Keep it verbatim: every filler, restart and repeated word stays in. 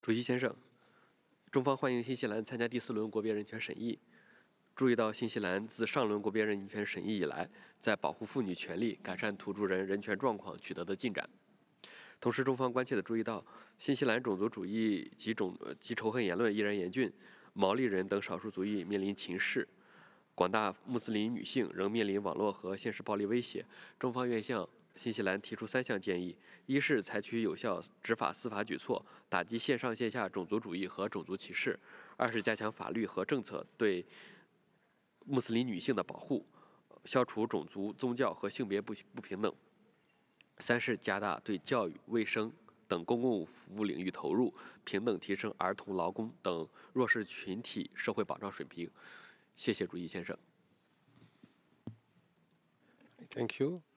主席先生，中方欢迎新西兰参加第四轮国别人权审议。注意到新西兰自上轮国别人权审议以来，在保护妇女权利、改善土著人人权状况取得的进展。同时，中方关切地注意到，新西兰种族主义及种及仇恨言论依然严峻，毛利人等少数族裔面临歧视，广大穆斯林女性仍面临网络和现实暴力威胁。中方愿向新西兰提出三项建议：一是采取有效执法司法举措，打击线上线下种族主义和种族歧视；二是加强法律和政策对穆斯林女性的保护，消除种族、宗教和性别不不平等；三是加大对教育、卫生等公共服务领域投入，平等提升儿童、劳工等弱势群体社会保障水平。谢谢主席先生。 Thank you.